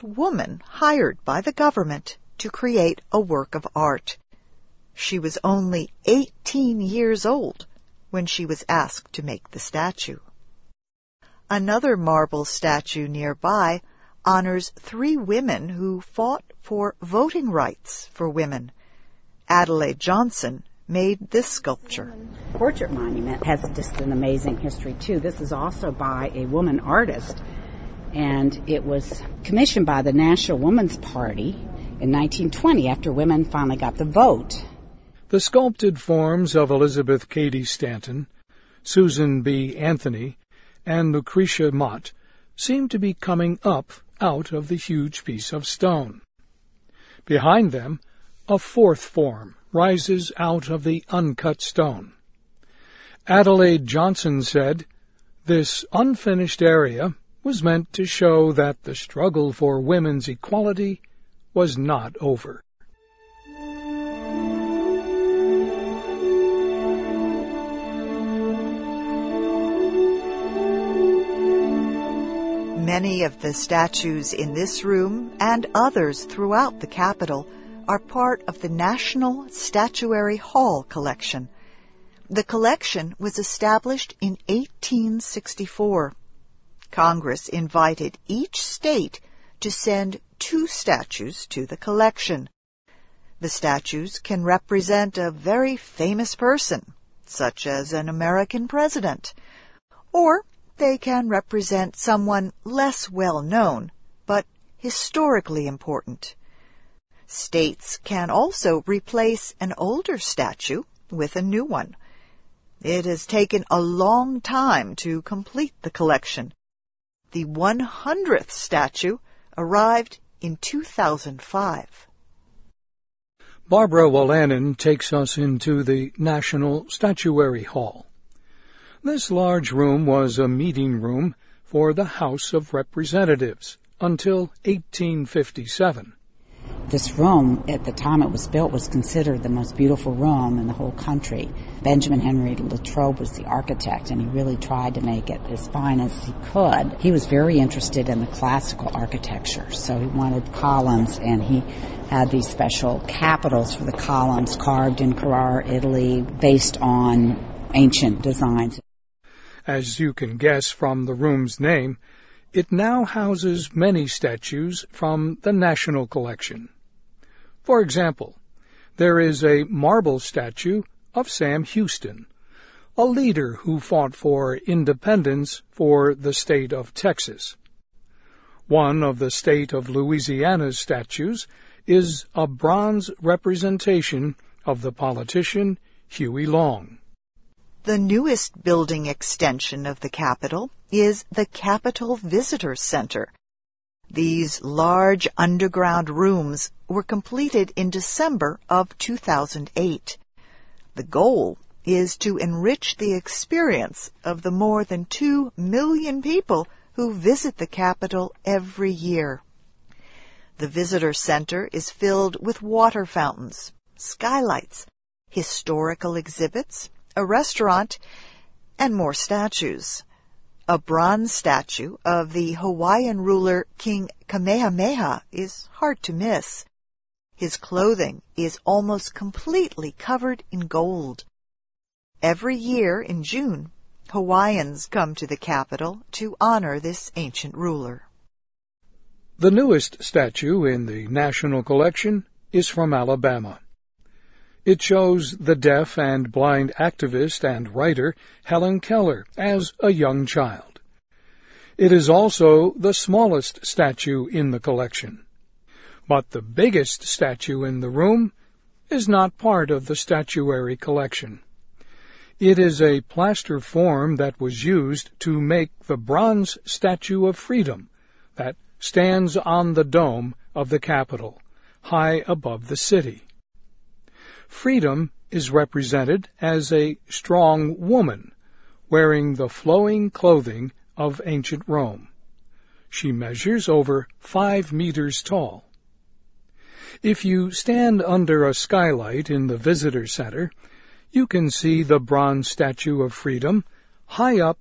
woman hired by the government to create a work of art. She was only 18 years old when she was asked to make the statue. Another marble statue nearby honors 3 women who fought for voting rights for women. Adelaide Johnson made this sculpture. Portrait monument has just an amazing history, too. This is also by a woman artist, and it was commissioned by the National Woman's Party in 1920 after women finally got the vote. The sculpted forms of Elizabeth Cady Stanton, Susan B. Anthony, and Lucretia Mott seem to be coming up out of the huge piece of stone. Behind them, a 4th form rises out of the uncut stone. Adelaide Johnson said, "This unfinished area was meant to show that the struggle for women's equality was not over." Many of the statues in this room and others throughout the Capitol are part of the National Statuary Hall collection. The collection was established in 1864. Congress invited each state to send 2 statues to the collection. The statues can represent a very famous person, such as an American president, or they can represent someone less well known, but historically important. States can also replace an older statue with a new one. It has taken a long time to complete the collection. The 100th statue arrived in 2005. Barbara Wolanin takes us into the National Statuary Hall. This large room was a meeting room for the House of Representatives until 1857. This room, at the time it was built, was considered the most beautiful room in the whole country. Benjamin Henry Latrobe was the architect, and he really tried to make it as fine as he could. He was very interested in the classical architecture, so he wanted columns, and he had these special capitals for the columns carved in Carrara, Italy, based on ancient designs. As you can guess from the room's name, it now houses many statues from the National Collection. For example, there is a marble statue of Sam Houston, a leader who fought for independence for the state of Texas. One of the state of Louisiana's statues is a bronze representation of the politician Huey Long. The newest building extension of the Capitol is the Capitol Visitor Center. These large underground rooms were completed in December of 2008. The goal is to enrich the experience of the more than 2 million people who visit the Capitol every year. The Visitor Center is filled with water fountains, skylights, historical exhibits, a restaurant, and more statues. A bronze statue of the Hawaiian ruler King Kamehameha is hard to miss. His clothing is almost completely covered in gold. Every year in June, Hawaiians come to the Capitol to honor this ancient ruler. The newest statue in the National Collection is from Alabama. It shows the deaf and blind activist and writer Helen Keller as a young child. It is also the smallest statue in the collection. But the biggest statue in the room is not part of the statuary collection. It is a plaster form that was used to make the bronze Statue of Freedom that stands on the dome of the Capitol, high above the city. Freedom is represented as a strong woman wearing the flowing clothing of ancient Rome. She measures over 5 meters tall. If you stand under a skylight in the visitor center, you can see the bronze Statue of Freedom high up